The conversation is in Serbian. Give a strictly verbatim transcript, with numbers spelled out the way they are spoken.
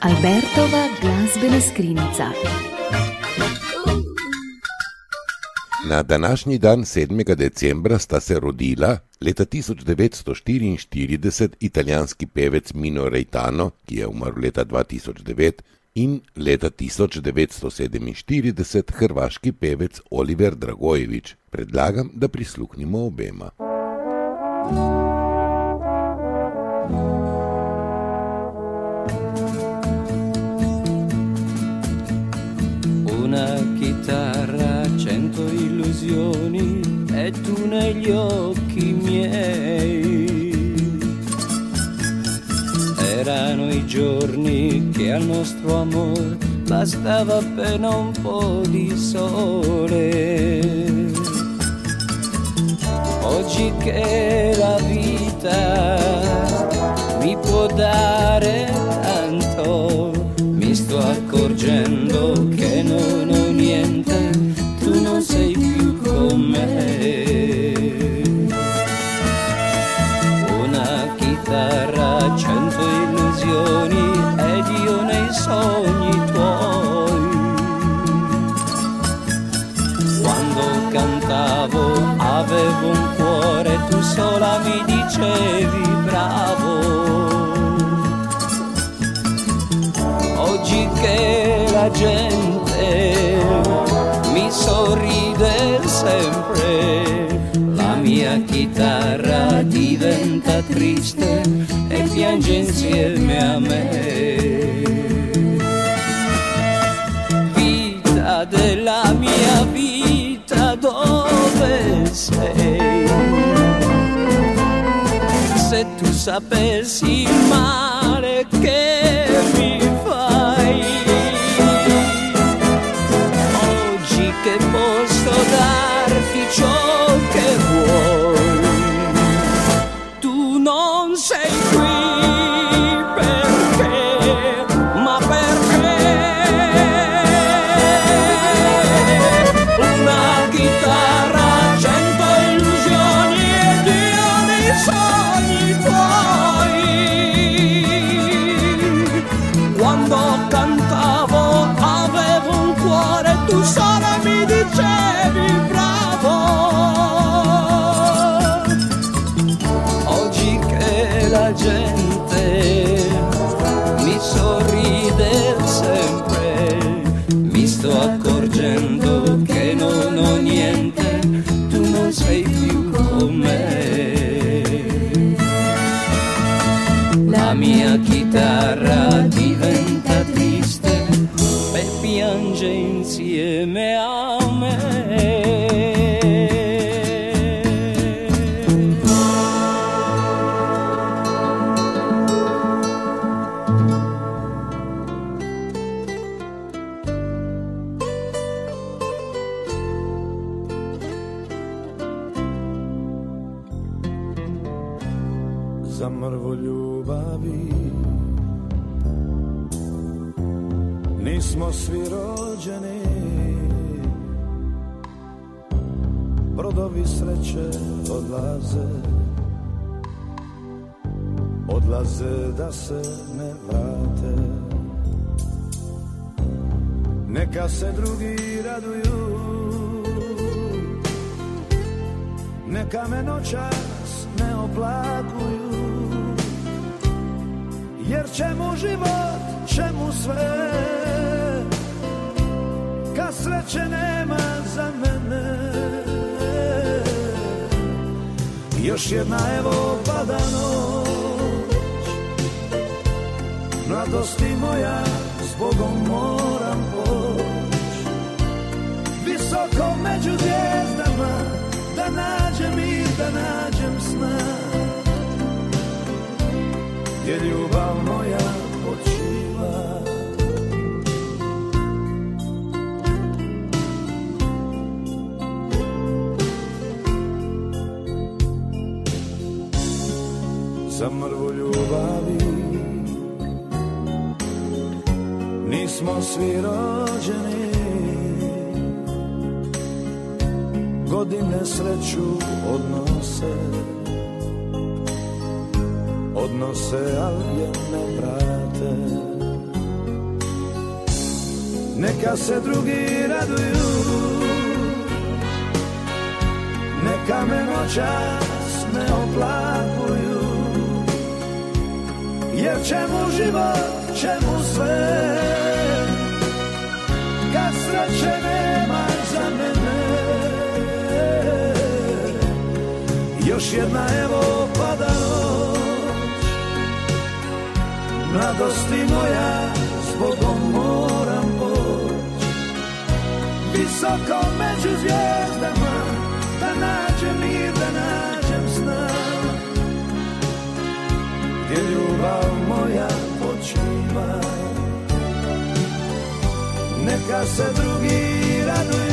Albertova glazbena skrinjica. Na današnji dan sedmega decembra sta se rodila leta tisoč devetsto štiriinštirideset italijanski pevec Mino Reitano, ki je umrl leta dva tisoč devet, in leta tisoč devetsto sedeminštirideset hrvaški pevec Oliver Dragojević. Predlagam, da prisluhnimo obema. Una chitarra, cento illusioni e tu negli occhi miei. Erano i giorni che al nostro amor bastava appena un po' di sole. Oggi che la vita mi può dare tanto, mi sto accorgendo che non ho niente, tu non sei più con me. Una chitarra, cento illusioni ed io nei sogni tuoi. Quando cantavo avevo un cuore, tu sola mi dicevi bravo. Oggi che la gente mi sorride sempre, la mia chitarra diventa triste e piange insieme a me. Vita della mia vita, dove sei? Se tu sapessi il male che mi fai, oggi che posso darti ciò che vuoi, tu non sei qui perché, ma perché una chitarra, cento illusioni ed io nei sogni tuoi. Quando cantavo avevo un cuore, tu sola mi dicevi bravo. Oggi che la gente mi sorride sempre, mi sto accorgendo che non ho niente, tu non sei più con me. La mia chitarra diventa triste e piange insieme a me. Za mrvu ljubavi nismo svi rođeni, brodovi sreće odlaze, odlaze da se ne vrate. Neka se drugi raduju, neka me noćas ne oplakuju, jer čemu život, čemu sve, kad sreće nema za mene. Još jedna evo pada noć, mladosti moja s Bogom moram poć, visoko među zvijezdama, da nađem mir, da nađem sna, gdje ljubav moja počiva. Za mrvu ljubavi nismo svi rođeni, godine sreću odnose, odnose, ali je ne vrate. neka se drugi raduju, neka me noćas ne oplakuju, jer čemu život, čemu sve, kad sreće nema za mene. Još jedna evo pada noć, mladosti moja, zbogom moram poć, visoko među zvijezdama, da nađem mir, da nađem sna, gdje ljubav moja počiva. Neka se drugi raduju,